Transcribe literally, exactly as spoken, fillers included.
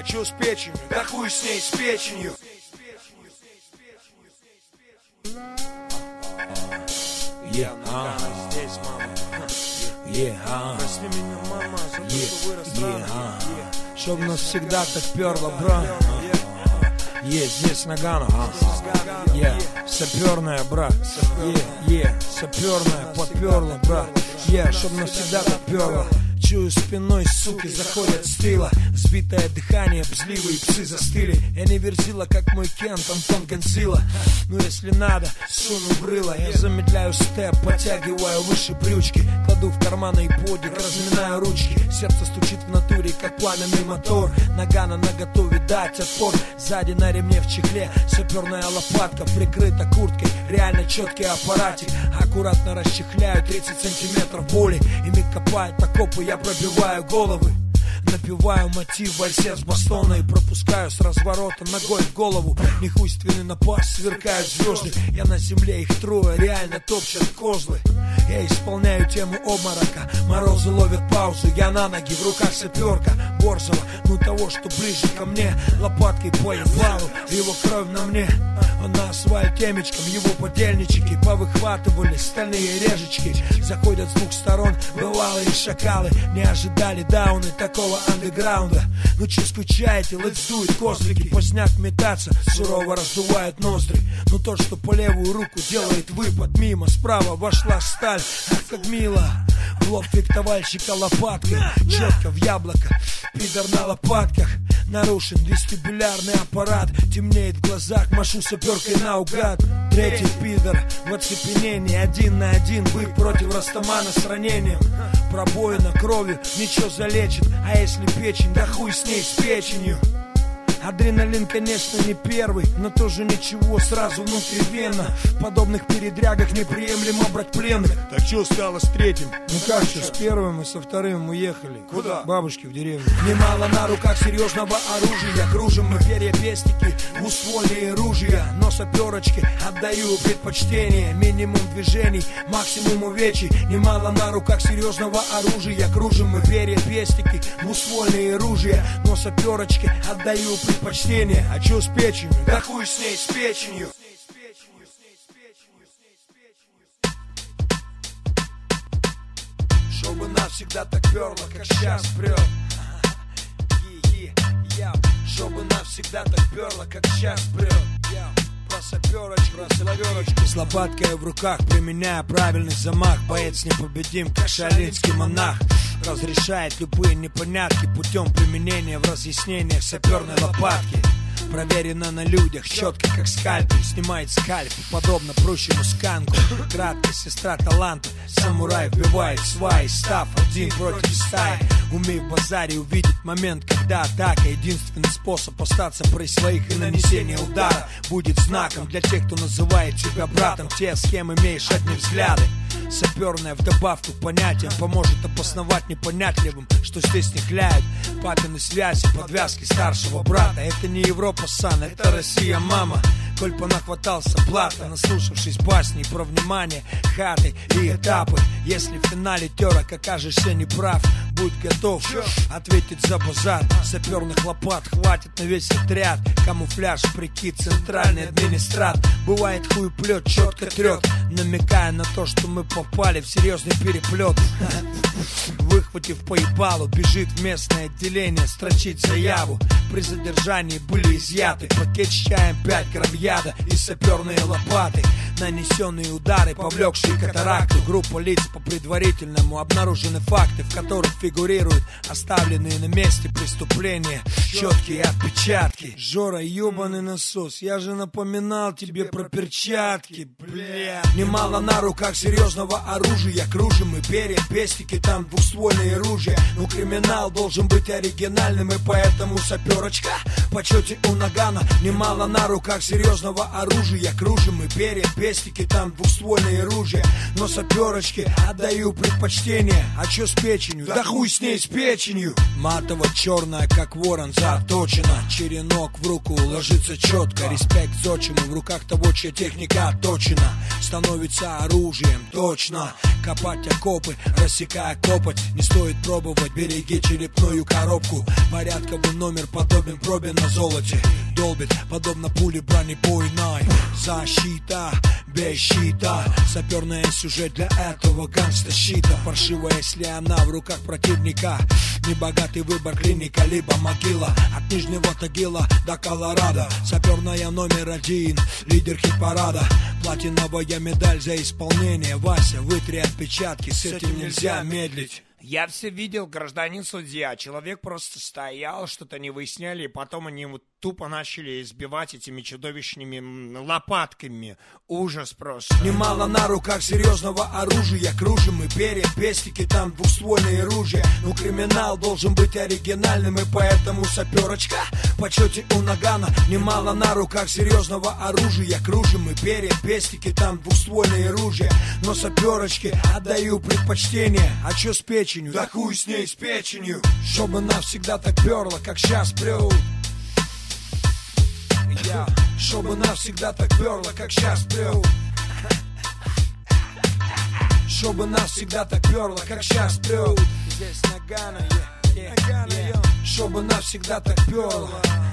чё с печенью? Да хуй с ней, с печенью. Yeah, а, здесь, мама. Yeah, а, Прости меня, мама, за то, что вырос рано. Чтоб нас всегда так перло, бро. Yeah, здесь Нагано, а. Yeah, саперная, бра. Yeah, yeah, саперная, подперла, бра. Yeah, чтоб нас всегда так перло. Чую спиной, суки, заходят с тыла. Сбитое дыхание, бзливые псы застыли. Я не верзила, как мой Кент, Антон Гонзила. Ну если надо, суну в рыло. Я замедляю степ, подтягиваю выше брючки. Кладу в карман айподик, разминаю ручки. Сердце стучит в натуре, как пламенный мотор. Нагано наготове дать отпор. Сзади на ремне в чехле саперная лопатка, прикрыта курткой, реально четкий аппаратик. Аккуратно расчехляю тридцать сантиметров боли. Ими копают окопы, я пробиваю головы. Напеваю мотив вальсер с бастона и пропускаю с разворота ногой в голову. Нехуйственный напас, сверкают звезды. Я на земле, их трое, реально топчат козлы. Я исполняю тему обморока. Морозы ловят паузу, я на ноги, в руках саперка Борзова, ну того, что ближе ко мне. Лопаткой по ебалу, его кровь на мне. Он на асфальт темечком, его подельнички повыхватывали стальные режечки. Заходят с двух сторон бывалые шакалы. Не ожидали дауны такого андеграунда. Ну че скучаете, let's do it, козлики. Поздняк метаться, сурово раздувает ноздри. Ну тот, что по левую руку делает выпад мимо. Справа вошла сталь, ах как мило. В лоб фехтовальщика лопаткой, четко в яблоко, пидор на лопатках. Нарушен вестибулярный аппарат, темнеет в глазах, машу саперкой наугад. Третий пидор в оцепенении, один на один, вы против растамана с ранением. Пробоина кровью, ничего залечит, а если печень, да хуй с ней, с печенью. Адреналин, конечно, не первый, но тоже ничего, сразу внутривенно. В подобных передрягах неприемлемо брать пленных. Так что стало с третьим? Ну как что, с первым и со вторым уехали. Куда? К бабушке в деревню. Немало на руках серьезного оружия. Кружим мы перья пестики, двуствольные ружья. Но саперочке отдаю предпочтение. Минимум движений, максимум увечий. Немало на руках серьезного оружия. Кружим мы перья пестики, двуствольные ружья. Но саперочке отдаю предпочтение. А чё с печенью? Да хуй с ней, с печенью. Чтобы нас всегда так перло, как сейчас прет. Чтобы нас всегда так перло, как сейчас прет. Про саперочку, про саперочку. С лопаткой в руках, применяя правильный замах. Боец непобедим, как шаолиньский монах. Разрешает любые непонятки путем применения в разъяснениях саперной лопатки. Проверено на людях, четко как скальпель. Снимает скальп, подобно прущему сканку. Краткая сестра таланта, самурай вбивает сваи. Став один против стаи. Умей в базаре увидеть момент, когда атака. Единственный способ остаться при своих, и нанесение удара будет знаком для тех, кто называет тебя братом. Те, с кем имеешь одни взгляды. Саперная в добавку к понятиям поможет обосновать непонятливым, что здесь не хляют папины связи, подвязки старшего брата. Это не Европа, сан, это Россия, мама. Коль понахватался блата, наслушавшись басней про внимание, хаты и этапы. Если в финале терок окажешься неправ, будь готов ответить за базар. Саперных лопат хватит на весь отряд. Камуфляж, прикид, центральный администрат. Бывает хуеплет, четко трет, намекая на то, что мы попали в серьезный переплет. Выхватив по ебалу, бежит в местное отделение строчить заяву. При задержании были изъяты пакет с чаем, пять грамм яда и саперные лопаты. Нанесенные удары, повлекшие катаракту. Группа лиц по предварительному обнаружены факты, в которых фигурируют оставленные на месте преступления четкие отпечатки. Жора, ебаный насос, я же напоминал тебе про перчатки, бля. Немало на руках серьезного оружия. Кружим мы перья, пестики, там двухствольные ружья. Но криминал должен быть оригинальным, и поэтому саперочка в почете у Нагано. Немало на руках серьезного оружия. Кружим мы перья, пестики, там двухствольные ружья. Но саперочке отдаю предпочтение. А чё с печенью? Да хуй с ней, с печенью. Матово-черная, как ворон, заточена. Черенок в руку ложится четко. Респект зодчему в руках того, чья техника отточена. Станок становится оружием. Точно, копать окопы, рассекая копоть. Не стоит пробовать, береги черепную коробку. Порядковый номер подобен пробе на золоте. Долбит, подобно пуле бронебойной. Защита, без щита. Саперная сюжет для этого гангста-щита. Паршивая, если она в руках противника. Небогатый выбор, клиника, либо могила. От Нижнего Тагила до Колорадо. Саперная номер один, лидер хит-парада. Платиновая медаль за исполнение. Вася, вытри отпечатки, с этим нельзя медлить. Я все видел, гражданин судья. Человек просто стоял, что-то не выясняли, и потом они вот тупо начали избивать этими чудовищными лопатками. Ужас просто. Немало на руках серьезного оружия. Кружим и перья, пестики, там двухствольные ружья. Ну криминал должен быть оригинальным, и поэтому саперочка в почете у Нагана. Немало на руках серьезного оружия. Кружим и перья, пестики, там двухствольные ружья. Но саперочке отдаю предпочтение. А чё с печенью? Да хуй с ней, с печенью. Чтобы навсегда так перло, как сейчас прет. Yeah. Чтобы навсегда так перло, как сейчас прет. Чтобы навсегда так перло, как сейчас прет. Здесь Нагано, yeah, yeah, yeah. Чтобы навсегда так перло.